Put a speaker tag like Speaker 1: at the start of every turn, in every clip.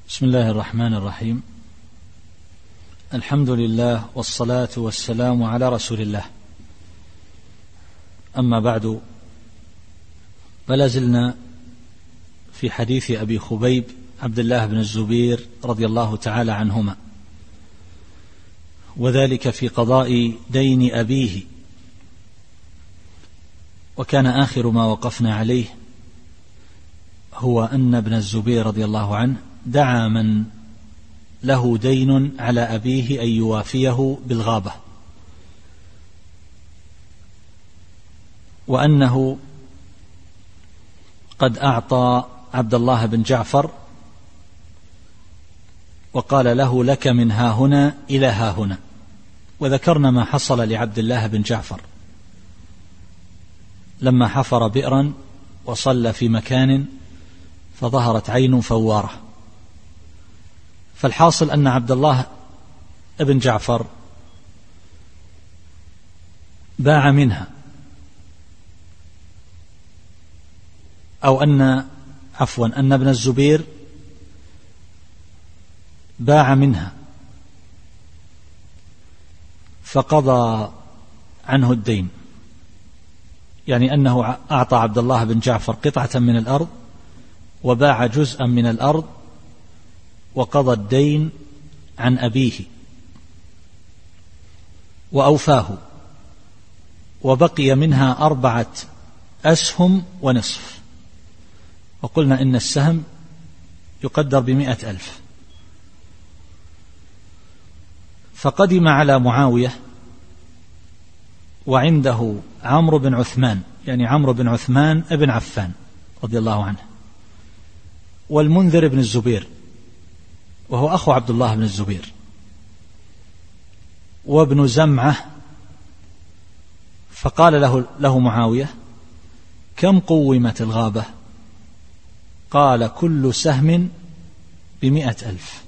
Speaker 1: بسم الله الرحمن الرحيم. الحمد لله والصلاة والسلام على رسول الله. أما بعد، فلا زلنا في حديث أبي خبيب عبد الله بن الزبير رضي الله تعالى عنهما، وذلك في قضاء دين أبيه. وكان آخر ما وقفنا عليه هو أن ابن الزبير رضي الله عنه دعا من له دين على أبيه أن يوافيه بالغابة، وأنه قد أعطى عبد الله بن جعفر وقال له: لك من ها هنا إلى ها هنا. وذكرنا ما حصل لعبد الله بن جعفر لما حفر بئرا وصلى في مكان فظهرت عين فوارة. فالحاصل أن عبد الله بن جعفر باع منها، أو أن ابن الزبير باع منها فقضى عنه الدين، يعني أنه أعطى عبد الله بن جعفر قطعة من الأرض وباع جزءا من الأرض وقضى الدين عن أبيه وأوفاه، وبقي منها 4 أسهم ونصف. وقلنا إن السهم يقدر ب100,000. فقدم على معاوية وعنده عمرو بن عثمان، يعني عمرو بن عثمان ابن عفان رضي الله عنه، والمنذر بن الزبير وهو أخو عبد الله بن الزبير، وابن زمعة. فقال له معاوية: كم قومت الغابة؟ قال: كل سهم ب100,000.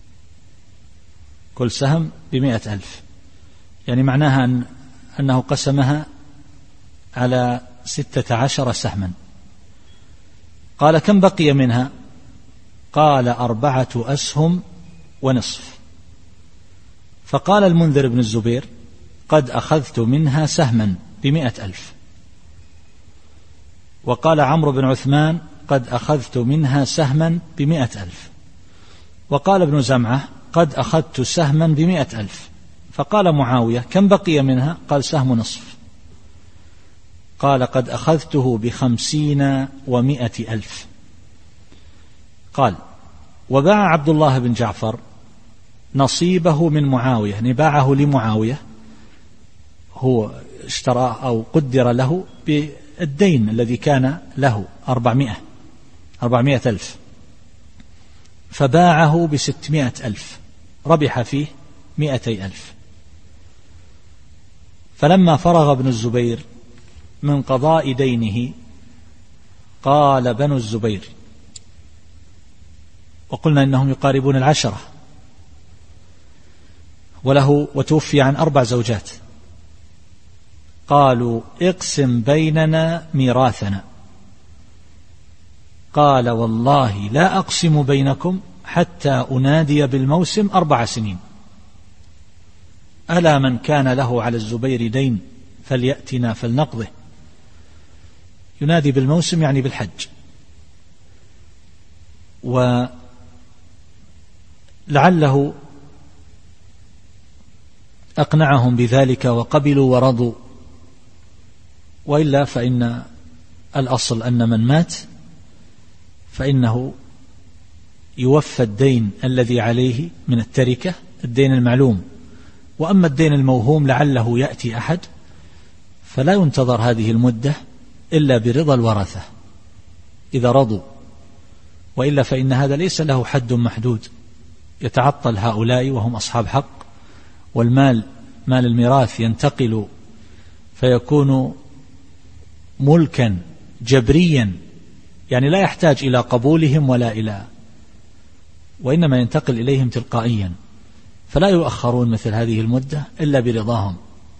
Speaker 1: كل سهم ب100,000، يعني معناها أنه قسمها على 16 سهما. قال: كم بقي منها؟ قال: 4 أسهم ونصف. فقال المنذر بن الزبير: قد أخذت منها سهما ب100,000. وقال عمرو بن عثمان: قد أخذت منها سهما ب100,000. وقال ابن زمعة: قد أخذت سهما ب100,000. فقال معاوية: كم بقي منها؟ قال: سهم نصف. قال: قد أخذته ب50 و100,000. قال: وباع عبد الله بن جعفر نصيبه من معاوية، يعني باعه لمعاوية، هو اشترى أو قدر له بالدين الذي كان له 400,000، فباعه ب600,000، ربح فيه 200,000. فلما فرغ ابن الزبير من قضاء دينه قال بنو الزبير، وقلنا إنهم يقاربون 10، وتوفي عن 4 زوجات، قالوا: اقسم بيننا ميراثنا. قال: والله لا أقسم بينكم حتى أنادي بالموسم 4 سنين. ألا من كان له على الزبير دين فليأتنا فلنقضه. ينادي بالموسم يعني بالحج. ولعله أقنعهم بذلك وقبلوا ورضوا، وإلا فإن الأصل أن من مات فإنه يوفى الدين الذي عليه من التركة، الدين المعلوم. وأما الدين الموهوم لعله يأتي أحد، فلا ينتظر هذه المدة إلا برضا الورثة إذا رضوا، وإلا فإن هذا ليس له حد محدود، يتعطل هؤلاء وهم أصحاب حق، والمال مال الميراث ينتقل فيكون ملكا جبريا، يعني لا يحتاج إلى قبولهم وإنما ينتقل إليهم تلقائيا، فلا يؤخرون مثل هذه المدة إلا برضاهم.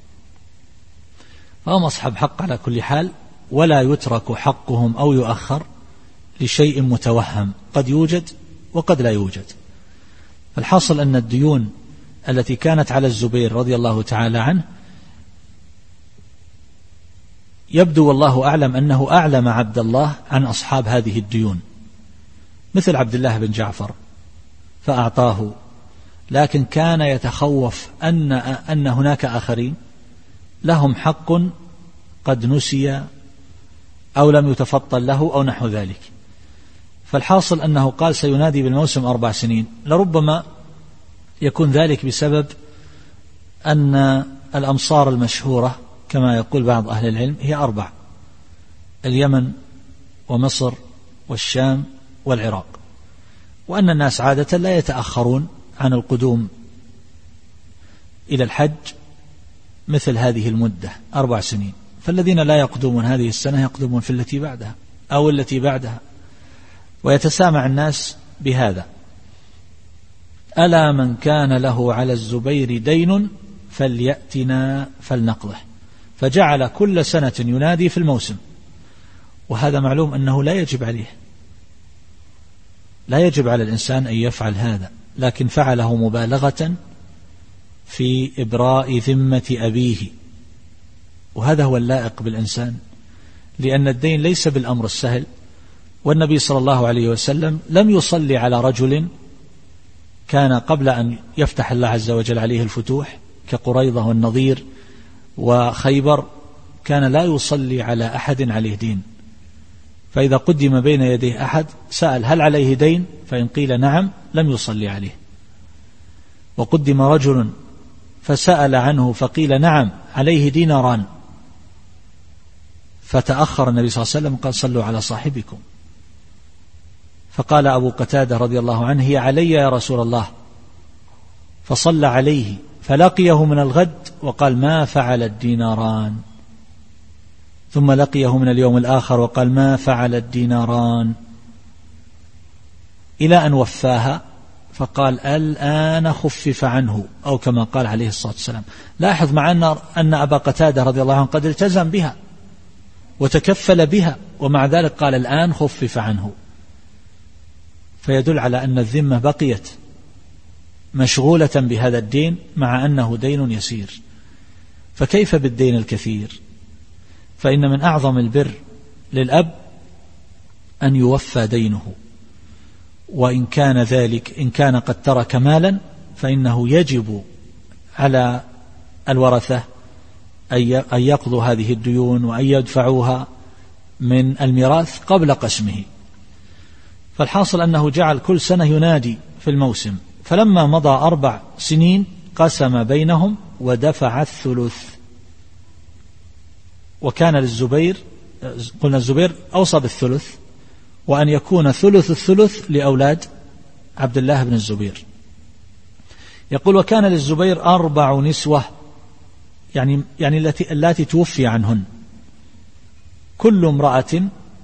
Speaker 1: فهم أصحاب حق على كل حال، ولا يترك حقهم أو يؤخر لشيء متوهم قد يوجد وقد لا يوجد. فالحاصل أن الديون التي كانت على الزبير رضي الله تعالى عنه يبدو والله أعلم أنه أعلم عبد الله عن أصحاب هذه الديون، مثل عبد الله بن جعفر فأعطاه، لكن كان يتخوف أن هناك آخرين لهم حق قد نسي أو لم يتفطن له أو نحو ذلك. فالحاصل أنه قال سينادي بالموسم 4 سنين. لربما يكون ذلك بسبب أن الأمصار المشهورة كما يقول بعض أهل العلم هي 4، اليمن ومصر والشام والعراق، وأن الناس عادة لا يتأخرون عن القدوم إلى الحج مثل هذه المدة 4 سنين، فالذين لا يقدمون هذه السنة يقدمون في التي بعدها أو التي بعدها، ويتسامع الناس بهذا. ألا من كان له على الزبير دين فليأتنا فلنقضه، فجعل كل سنة ينادي في الموسم، وهذا معلوم أنه لا يجب عليه، لا يجب على الإنسان أن يفعل هذا، لكن فعله مبالغة في إبراء ذمة أبيه، وهذا هو اللائق بالإنسان، لأن الدين ليس بالأمر السهل. والنبي صلى الله عليه وسلم لم يصلي على رجل كان قبل أن يفتح الله عز وجل عليه الفتوح كقريظة والنضير وخيبر، كان لا يصلي على أحد عليه دين، فإذا قدم بين يديه أحد سأل هل عليه دين، فإن قيل نعم لم يصلي عليه. وقدم رجل فسأل عنه فقيل نعم عليه ديناران، فتأخر النبي صلى الله عليه وسلم قال صلوا على صاحبكم، فقال أبو قتادة رضي الله عنه هي علي يا رسول الله، فصلى عليه، فلقيه من الغد وقال ما فعل الديناران، ثم لقيه من اليوم الآخر وقال ما فعل الديناران، إلى أن وفاها، فقال الآن خفف عنه، أو كما قال عليه الصلاة والسلام. لاحظ مع أن أبا قتادة رضي الله عنه قد التزم بها وتكفل بها، ومع ذلك قال الآن خفف عنه، فيدل على أن الذمة بقيت مشغولة بهذا الدين مع أنه دين يسير. فكيف بالدين الكثير؟ فإن من أعظم البر للأب أن يوفى دينه، وإن كان ذلك إن كان قد ترك مالا فإنه يجب على الورثة أن يقضوا هذه الديون وأن يدفعوها من الميراث قبل قسمه. فالحاصل أنه جعل كل سنة ينادي في الموسم، فلما مضى 4 سنين قسم بينهم ودفع الثلث. وكان للزبير، قلنا الزبير أوصى بالثلث، وأن يكون ثلث الثلث لأولاد عبد الله بن الزبير. يقول وكان للزبير 4 نسوة، يعني التي توفي عنهن، كل امرأة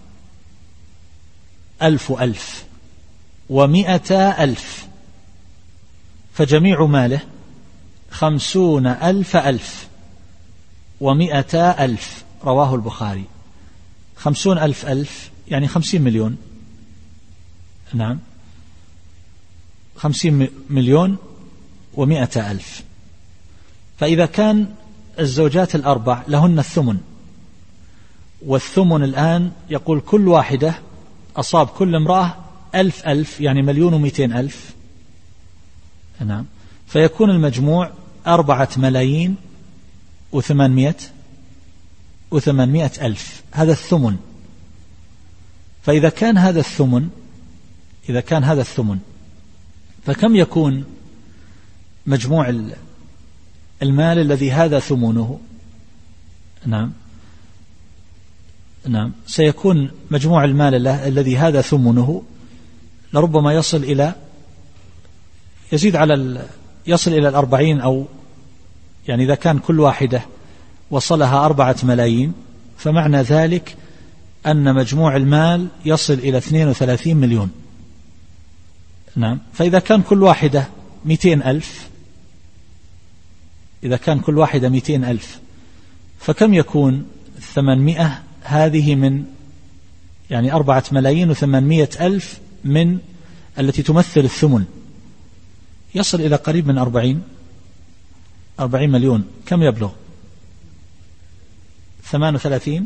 Speaker 1: 1000 و100,000، فجميع ماله 50,000 و100,000. رواه البخاري. 50,000 يعني 50 مليون، نعم 50 مليون و100,000. فإذا كان الزوجات ال4 لهن الثمن، والثمن الآن يقول كل واحدة أصاب كل امرأة 1000 يعني 1,200,000، نعم، فيكون المجموع 4,800,000. هذا الثمن. فإذا كان هذا الثمن فكم يكون مجموع المال الذي هذا ثمنه؟ نعم سيكون مجموع المال الذي هذا ثمنه لربما يصل إلى 40، أو يعني إذا كان كل واحدة وصلها 4 ملايين، فمعنى ذلك أن مجموع المال يصل إلى 32 مليون. نعم. فإذا كان كل واحدة 200,000، إذا كان كل واحدة 200,000، فكم يكون 800 هذه من يعني 4,800,000 من التي تمثل الثمن يصل إلى قريب من 40 مليون. كم يبلغ؟ 38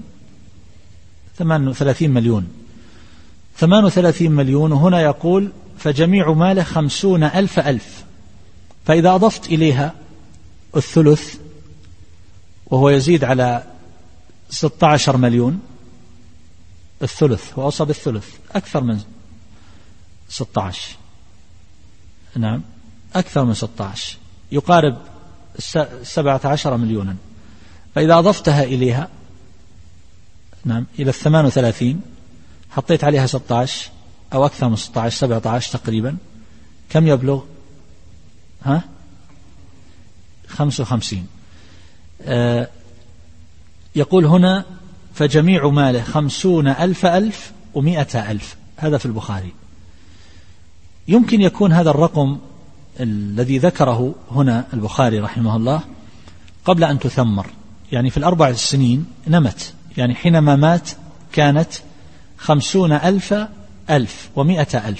Speaker 1: مليون. 38 مليون. وهنا يقول فجميع ماله 50,000. فإذا أضفت إليها الثلث وهو يزيد على 16 مليون، الثلث هو أصاب الثلث أكثر من 16، نعم أكثر من 16، يقارب 17 مليونا. فإذا أضفتها إليها، نعم، إلى 38، حطيت عليها 16 أو أكثر من 16، 17 تقريبا، كم يبلغ؟ 55. يقول هنا فجميع ماله 50,000 و100,000. هذا في البخاري. يمكن يكون هذا الرقم الذي ذكره هنا البخاري رحمه الله قبل أن تثمر، يعني في ال4 سنين نمت، يعني حينما مات كانت 50,000 و100,000.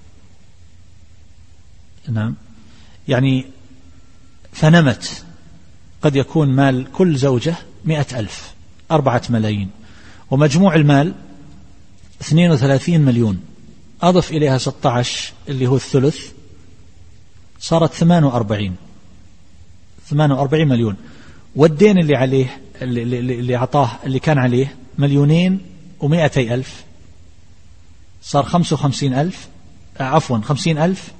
Speaker 1: نعم، يعني فنمت. قد يكون مال كل زوجة 100,000، 4 ملايين، ومجموع المال 32 مليون. أضف إليها 16 اللي هو الثلث، صارت 48 مليون. والدين اللي عليه اللي أعطاه اللي كان عليه 2,200,000، صار 55,000، عفوا 50,000،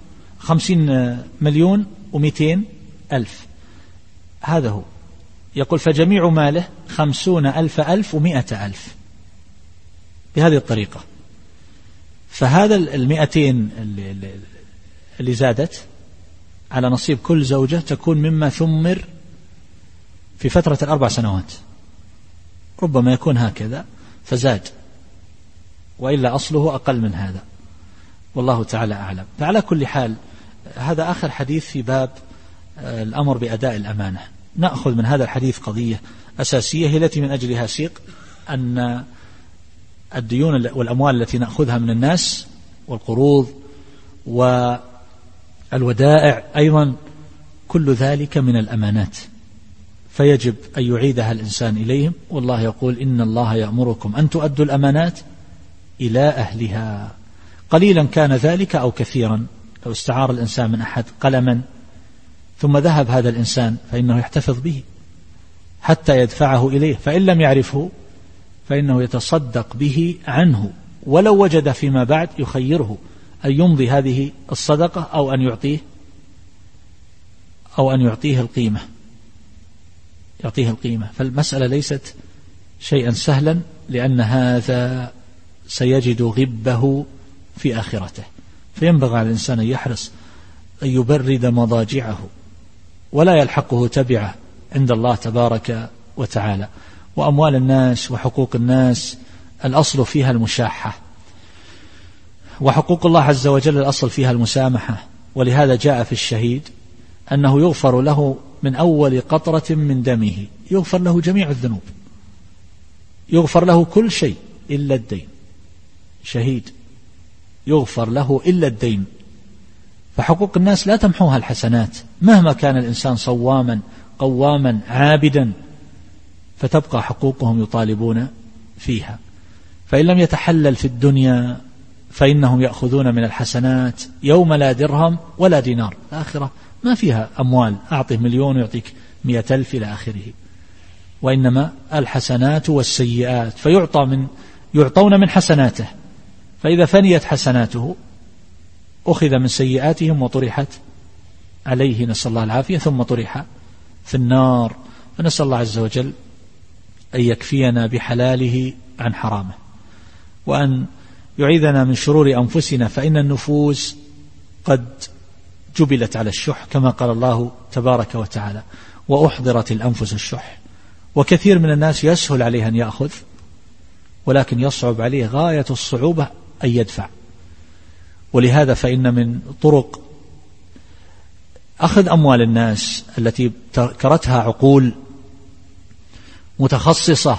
Speaker 1: 50,200,000. هذا هو. يقول فجميع ماله 50,000 و100,000 بهذه الطريقة. فهذا 200 اللي زادت على نصيب كل زوجة تكون مما ثمر في فترة 4 سنوات. ربما يكون هكذا فزاد، وإلا أصله أقل من هذا، والله تعالى أعلم. فعلى كل حال هذا آخر حديث في باب الأمر بأداء الأمانة. نأخذ من هذا الحديث قضية أساسية هي التي من أجلها سيق، أن الديون والأموال التي نأخذها من الناس والقروض والودائع أيضا كل ذلك من الأمانات، فيجب أن يعيدها الإنسان إليهم. والله يقول إن الله يأمركم أن تؤدوا الأمانات إلى أهلها، قليلا كان ذلك أو كثيرا. لو استعار الإنسان من أحد قلما ثم ذهب هذا الإنسان فإنه يحتفظ به حتى يدفعه إليه، فإن لم يعرفه فإنه يتصدق به عنه، ولو وجد فيما بعد يخيره أن يمضي هذه الصدقة أو أن يعطيه القيمة. فالمسألة ليست شيئا سهلا، لأن هذا سيجد غبه في آخرته. فينبغي على الإنسان أن يحرص أن يبرد مضاجعه ولا يلحقه تبعه عند الله تبارك وتعالى. وأموال الناس وحقوق الناس الأصل فيها المشاحة، وحقوق الله عز وجل الأصل فيها المسامحة. ولهذا جاء في الشهيد أنه يغفر له من أول قطرة من دمه، يغفر له جميع الذنوب، يغفر له كل شيء إلا الدين. شهيد يغفر له إلا الدين. فحقوق الناس لا تمحوها الحسنات، مهما كان الإنسان صواما قواما عابدا، فتبقى حقوقهم يطالبون فيها. فإن لم يتحلل في الدنيا فإنهم يأخذون من الحسنات يوم لا درهم ولا دينار. الآخرة ما فيها أموال، أعطيه 1,000,000 ويعطيك 100,000 إلى آخره، وإنما الحسنات والسيئات، يعطون من حسناته، فإذا فنيت حسناته أخذ من سيئاتهم وطرحت عليه، نسأل الله العافية، ثم طرح في النار. فنسأل الله عز وجل أن يكفينا بحلاله عن حرامه، وأن يعيذنا من شرور أنفسنا، فإن النفوس قد جبلت على الشح كما قال الله تبارك وتعالى: وأحضرت الأنفس الشح. وكثير من الناس يسهل عليه أن يأخذ، ولكن يصعب عليه غاية الصعوبة أن يدفع. ولهذا فإن من طرق أخذ أموال الناس التي ذكرتها عقول متخصصة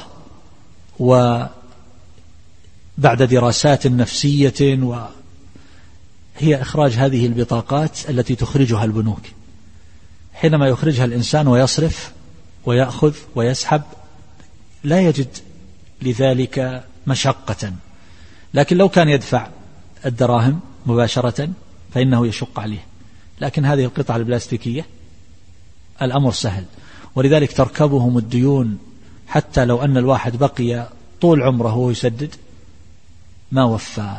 Speaker 1: وبعد دراسات نفسية هي إخراج هذه البطاقات التي تخرجها البنوك. حينما يخرجها الإنسان ويصرف ويأخذ ويسحب لا يجد لذلك مشقة، لكن لو كان يدفع الدراهم مباشرة فإنه يشق عليه. لكن هذه القطعة البلاستيكية الأمر سهل، ولذلك تركبهم الديون، حتى لو أن الواحد بقي طول عمره وهو يسدد ما وفى.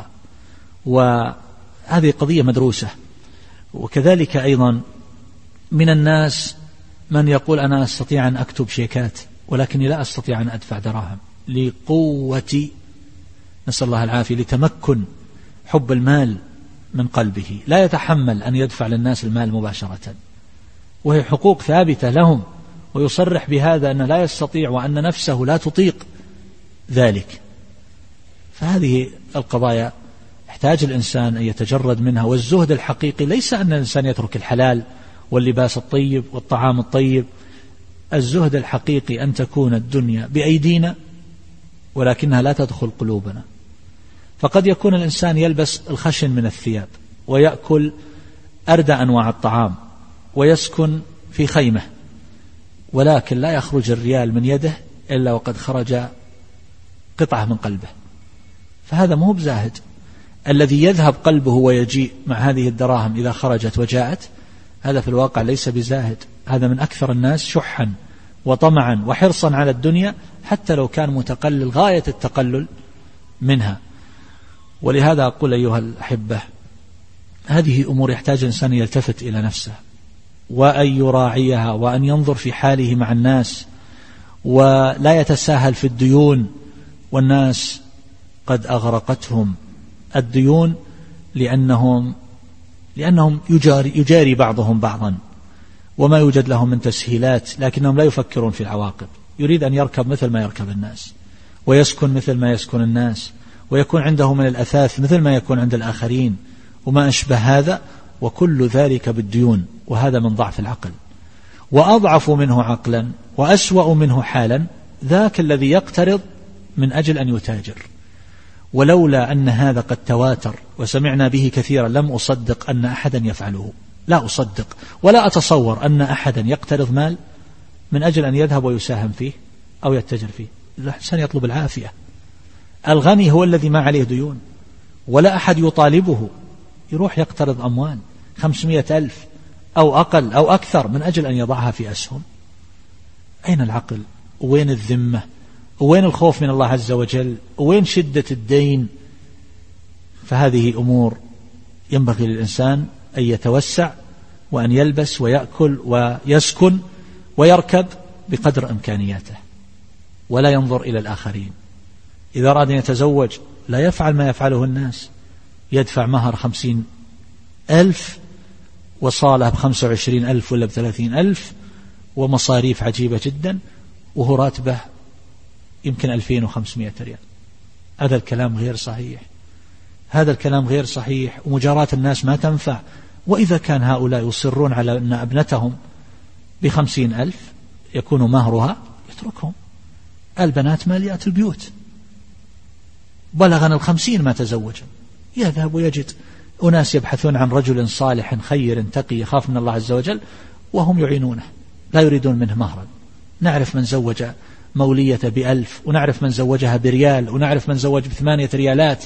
Speaker 1: وهذه قضية مدروسة. وكذلك أيضا من الناس من يقول أنا أستطيع أن أكتب شيكات ولكني لا أستطيع أن أدفع دراهم لقوة، نسأل الله العافية، لتمكن حب المال من قلبه، لا يتحمل أن يدفع للناس المال مباشرة، وهي حقوق ثابتة لهم، ويصرح بهذا أن لا يستطيع وأن نفسه لا تطيق ذلك. فهذه القضايا يحتاج الإنسان أن يتجرد منها. والزهد الحقيقي ليس أن الإنسان يترك الحلال واللباس الطيب والطعام الطيب. الزهد الحقيقي أن تكون الدنيا بأيدينا ولكنها لا تدخل قلوبنا. فقد يكون الإنسان يلبس الخشن من الثياب ويأكل أردى أنواع الطعام ويسكن في خيمة، ولكن لا يخرج الريال من يده إلا وقد خرج قطعة من قلبه. فهذا مو بزاهد. الذي يذهب قلبه ويجيء مع هذه الدراهم إذا خرجت وجاءت، هذا في الواقع ليس بزاهد، هذا من أكثر الناس شحا وطمعا وحرصا على الدنيا، حتى لو كان متقلل غاية التقلل منها. ولهذا أقول أيها الأحبة، هذه أمور يحتاج الإنسان يلتفت إلى نفسه وأن يراعيها وأن ينظر في حاله مع الناس، ولا يتساهل في الديون. والناس قد أغرقتهم الديون لأنهم يجاري بعضهم بعضا، وما يوجد لهم من تسهيلات، لكنهم لا يفكرون في العواقب. يريد أن يركب مثل ما يركب الناس، ويسكن مثل ما يسكن الناس، ويكون عنده من الأثاث مثل ما يكون عند الآخرين وما أشبه هذا، وكل ذلك بالديون. وهذا من ضعف العقل. وأضعف منه عقلا وأسوأ منه حالا ذاك الذي يقترض من أجل أن يتاجر. ولولا أن هذا قد تواتر وسمعنا به كثيرا لم أصدق أن أحدا يفعله، لا أصدق ولا أتصور أن أحدا يقترض مال من أجل أن يذهب ويساهم فيه أو يتجر فيه. الإنسان يطلب العافية. الغني هو الذي ما عليه ديون ولا أحد يطالبه، يروح يقترض أموال 500,000 أو أقل أو أكثر من أجل أن يضعها في أسهم. أين العقل؟ وين الذمة؟ وين الخوف من الله عز وجل؟ وين شدة الدين؟ فهذه أمور ينبغي للإنسان أن يتوسع وأن يلبس ويأكل ويسكن ويركب بقدر إمكانياته، ولا ينظر إلى الآخرين. إذا أراد أن يتزوج لا يفعل ما يفعله الناس، يدفع مهر 50,000 وصالة ب25,000 ولا ب30,000 ومصاريف عجيبة جدا، وهو راتبه يمكن 2500 ريال. هذا الكلام غير صحيح، هذا الكلام غير صحيح، ومجاراة الناس ما تنفع. وإذا كان هؤلاء يصرون على أن ابنتهم ب50,000 يكون مهرها، يتركهم. البنات ماليات البيوت، بلغنا 50 ما تزوج، يذهب ويجد أناس يبحثون عن رجل صالح خير تقي يخاف من الله عز وجل وهم يعينونه، لا يريدون منه مهرا. نعرف من زوج مولية ب1,000، ونعرف من زوجها بريال، ونعرف من زوج ب8 ريالات.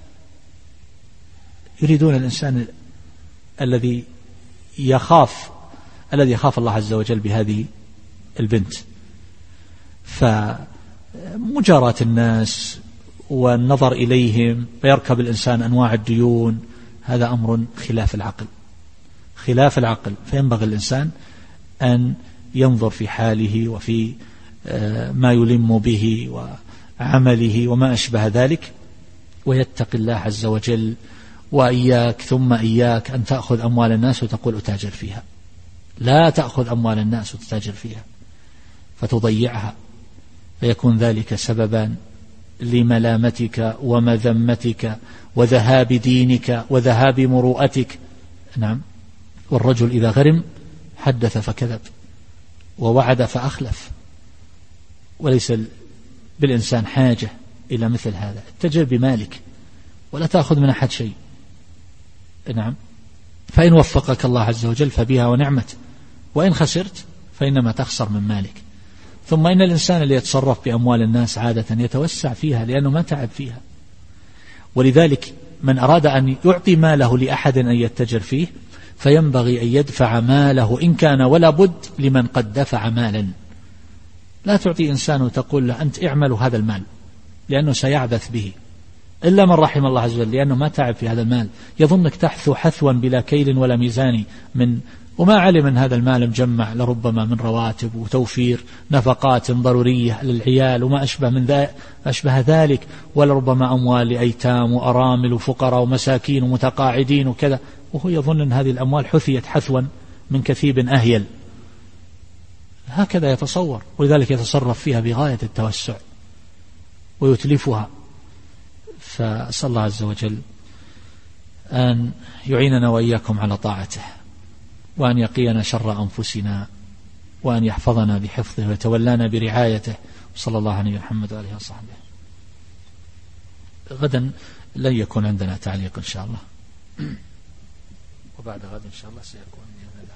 Speaker 1: يريدون الإنسان الذي يخاف الله عز وجل بهذه البنت. فمجاراة الناس والنظر إليهم فيركب الإنسان أنواع الديون، هذا أمر خلاف العقل. فينبغي الإنسان أن ينظر في حاله وفي ما يلم به وعمله وما أشبه ذلك، ويتقي الله عز وجل. وإياك ثم إياك أن تأخذ أموال الناس وتقول أتاجر فيها. لا تأخذ أموال الناس وتتاجر فيها فتضيعها، فيكون ذلك سببا لملامتك ومذمتك وذهاب دينك وذهاب مروءتك. نعم. والرجل إذا غرم حدث فكذب ووعد فأخلف، وليس بالإنسان حاجة إلى مثل هذا. اتجر بمالك ولا تأخذ من أحد شيء. نعم، فإن وفقك الله عز وجل فبها ونعمت، وإن خسرت فإنما تخسر من مالك. ثم إن الإنسان اللي يتصرف بأموال الناس عادة يتوسع فيها لأنه ما تعب فيها، ولذلك من أراد أن يعطي ماله لأحد أن يتجر فيه فينبغي أن يدفع ماله إن كان ولا بد لمن قد دفع مالا. لا تعطي إنسان وتقول له أنت اعمل هذا المال لأنه سيعبث به، إلا من رحم الله عز وجل لأنه ما تعب في هذا المال، يظنك تحثو حثوا بلا كيل ولا ميزان وما علم من هذا المال مجمع لربما من رواتب وتوفير نفقات ضرورية للعيال وما أشبه ذلك، ولربما أموال لأيتام وأرامل وفقراء ومساكين ومتقاعدين وكذا، وهو يظن أن هذه الأموال حثيت حثوا من كثيب أهيل. هكذا يتصور، ولذلك يتصرف فيها بغاية التوسع ويتلفها. فأسأل الله عز وجل أن يعيننا وإياكم على طاعته، وأن يقينا شر أنفسنا، وأن يحفظنا بحفظه ويتولانا برعايته، صلى الله عليه محمد وآله وصحبه. غدا لن يكون عندنا تعليق إن شاء الله، وبعد غد إن شاء الله سيكون